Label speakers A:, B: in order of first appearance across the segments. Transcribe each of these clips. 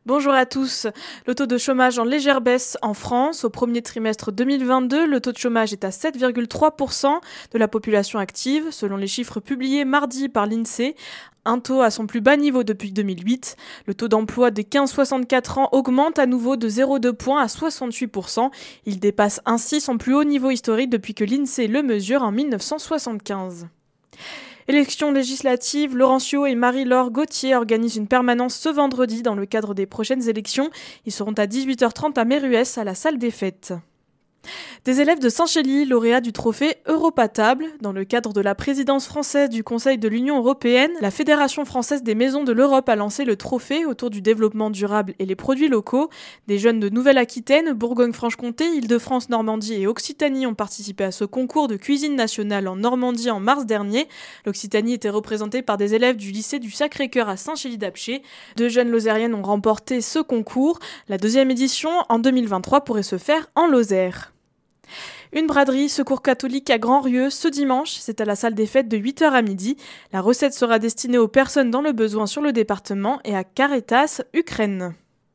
A: Bonjour à tous. Le taux de chômage en légère baisse en France. Au premier trimestre 2022, le taux de chômage est à 7,3% de la population active, selon les chiffres publiés mardi par l'INSEE. Un taux à son plus bas niveau depuis 2008. Le taux d'emploi des 15-64 ans augmente à nouveau de 0,2 points à 68%. Il dépasse ainsi son plus haut niveau historique depuis que l'INSEE le mesure en 1975. Élections législatives, Laurencio et Marie-Laure Gauthier organisent une permanence ce vendredi dans le cadre des prochaines élections. Ils seront à 18h30 à Méruès, à la salle des fêtes. Des élèves de Saint-Chély, lauréats du trophée Europatable. Dans le cadre de la présidence française du Conseil de l'Union européenne, la Fédération française des maisons de l'Europe a lancé le trophée autour du développement durable et les produits locaux. Des jeunes de Nouvelle-Aquitaine, Bourgogne-Franche-Comté, Île-de-France, Normandie et Occitanie ont participé à ce concours de cuisine nationale en Normandie en mars dernier. L'Occitanie était représentée par des élèves du lycée du Sacré-Cœur à Saint-Chély-d'Apcher. 2 jeunes lozériennes ont remporté ce concours. La deuxième édition, en 2023, pourrait se faire en Lozère. Une braderie Secours catholique à Grand-Rieu ce dimanche, c'est à la salle des fêtes de 8h à midi. La recette sera destinée aux personnes dans le besoin sur le département et à Caritas Ukraine.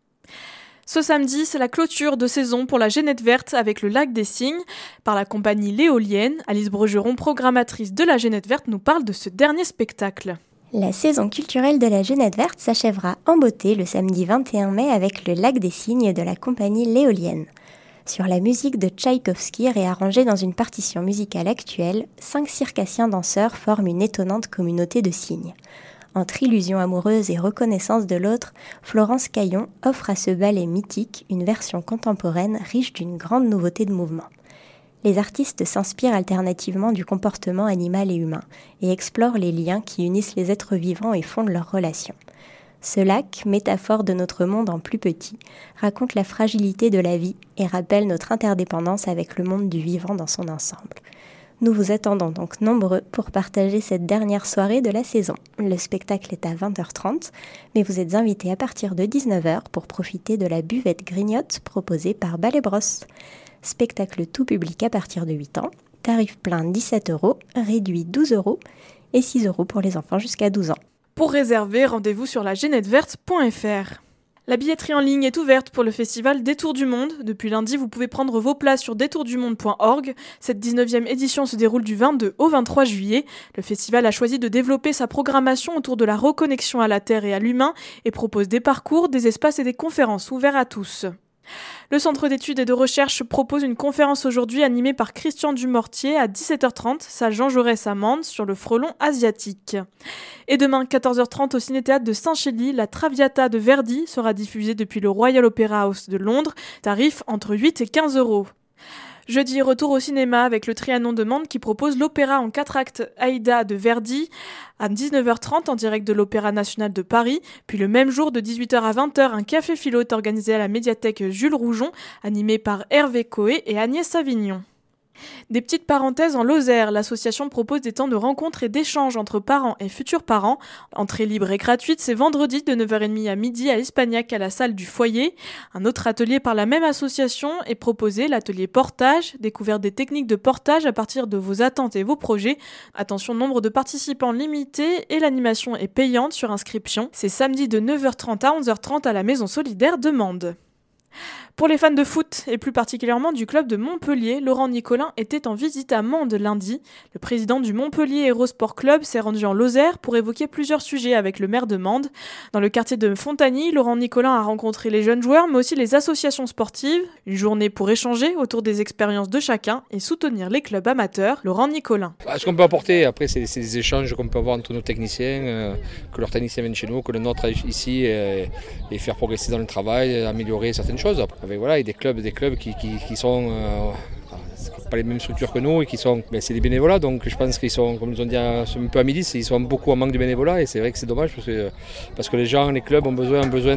A: Ce samedi, c'est la clôture de saison pour la Génette Verte avec le Lac des Cygnes par la compagnie L'Éolienne. Alice Bregeron, programmatrice de la Génette Verte, nous parle de ce dernier spectacle.
B: La saison culturelle de la Génette Verte s'achèvera en beauté le samedi 21 mai avec le Lac des Cygnes de la compagnie L'Éolienne. Sur la musique de Tchaïkovski réarrangée dans une partition musicale actuelle, 5 circassiens danseurs forment une étonnante communauté de cygnes. Entre illusion amoureuse et reconnaissance de l'autre, Florence Caillon offre à ce ballet mythique une version contemporaine riche d'une grande nouveauté de mouvement. Les artistes s'inspirent alternativement du comportement animal et humain et explorent les liens qui unissent les êtres vivants et fondent leurs relations. Ce lac, métaphore de notre monde en plus petit, raconte la fragilité de la vie et rappelle notre interdépendance avec le monde du vivant dans son ensemble. Nous vous attendons donc nombreux pour partager cette dernière soirée de la saison. Le spectacle est à 20h30, mais vous êtes invités à partir de 19h pour profiter de la buvette grignote proposée par Ballet Brosse. Spectacle tout public à partir de 8 ans, tarif plein 17 €, réduit 12 € et 6 € pour les enfants jusqu'à 12 ans.
A: Pour réserver, rendez-vous sur lagenetteverte.fr. La billetterie en ligne est ouverte pour le festival Détour du Monde. Depuis lundi, vous pouvez prendre vos places sur détourdumonde.org. Cette 19e édition se déroule du 22 au 23 juillet. Le festival a choisi de développer sa programmation autour de la reconnexion à la Terre et à l'humain et propose des parcours, des espaces et des conférences ouverts à tous. Le Centre d'études et de recherche propose une conférence aujourd'hui animée par Christian Dumortier à 17h30, salle Jean Jaurès à Mende, sur le frelon asiatique. Et demain, 14h30, au Ciné-Théâtre de Saint-Chély, la Traviata de Verdi sera diffusée depuis le Royal Opera House de Londres, tarif entre 8 et 15 €. Jeudi, retour au cinéma avec le Trianon de Mende qui propose l'opéra en 4 actes Aïda de Verdi à 19h30 en direct de l'Opéra National de Paris. Puis le même jour de 18h à 20h, un café philo est organisé à la médiathèque Jules Roujon, animé par Hervé Coé et Agnès Savignon. Des petites parenthèses en Lozère, l'association propose des temps de rencontre et d'échange entre parents et futurs parents. Entrée libre et gratuite, c'est vendredi de 9h30 à midi à Espagnac à la salle du foyer. Un autre atelier par la même association est proposé, l'atelier portage, découverte des techniques de portage à partir de vos attentes et vos projets. Attention, nombre de participants limité et l'animation est payante sur inscription. C'est samedi de 9h30 à 11h30 à la Maison Solidaire de Mende. Pour les fans de foot, et plus particulièrement du club de Montpellier, Laurent Nicolin était en visite à Mende lundi. Le président du Montpellier Hérosport Club s'est rendu en Lozère pour évoquer plusieurs sujets avec le maire de Mende. Dans le quartier de Fontagny, Laurent Nicolin a rencontré les jeunes joueurs, mais aussi les associations sportives. Une journée pour échanger autour des expériences de chacun et soutenir les clubs amateurs. Laurent Nicolin.
C: Ce qu'on peut apporter, après, c'est des échanges qu'on peut avoir entre nos techniciens, que leurs techniciens viennent chez nous, que le nôtre ici, et faire progresser dans le travail, améliorer certaines choses. Avec, voilà, et des clubs qui sont pas les mêmes structures que nous et qui sont, c'est des bénévolats, donc je pense qu'ils sont, comme ils ont dit un peu à midi, ils sont beaucoup en manque de bénévolats et c'est vrai que c'est dommage parce que les gens, les clubs ont besoin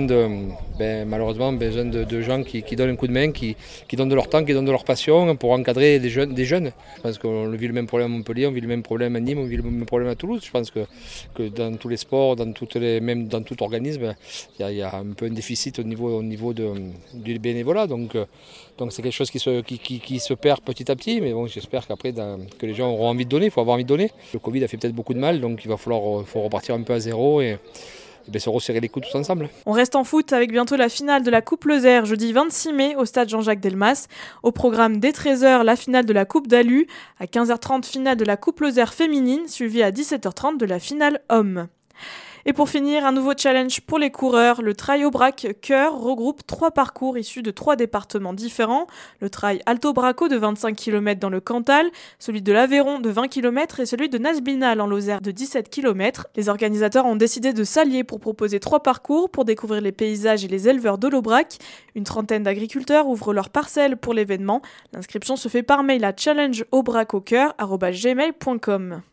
C: de gens qui donnent un coup de main, qui donnent de leur temps, qui donnent de leur passion pour encadrer des jeunes. Je pense qu'on vit le même problème à Montpellier, on vit le même problème à Nîmes, on vit le même problème à Toulouse. Je pense que dans tous les sports, même dans tout organisme, il y a un peu un déficit au niveau du bénévolat, donc c'est quelque chose qui se perd petit à petit, mais bon, j'espère qu'après que les gens auront envie de donner, il faut avoir envie de donner. Le Covid a fait peut-être beaucoup de mal, donc il faut repartir un peu à zéro et se resserrer les coudes tous ensemble.
A: On reste en foot avec bientôt la finale de la Coupe Lozère, jeudi 26 mai au stade Jean-Jacques Delmas. Au programme dès 13h, la finale de la Coupe d'Alu. À 15h30, finale de la Coupe Lozère féminine, suivie à 17h30 de la finale homme. Et pour finir, un nouveau challenge pour les coureurs. Le Trail Aubrac Cœur regroupe 3 parcours issus de 3 départements différents. Le Trail Alto Braco de 25 km dans le Cantal, celui de l'Aveyron de 20 km et celui de Nasbinal en Lozère de 17 km. Les organisateurs ont décidé de s'allier pour proposer 3 parcours pour découvrir les paysages et les éleveurs de l'Aubrac. Une trentaine d'agriculteurs ouvrent leurs parcelles pour l'événement. L'inscription se fait par mail à challengeaubracocoeur@gmail.com.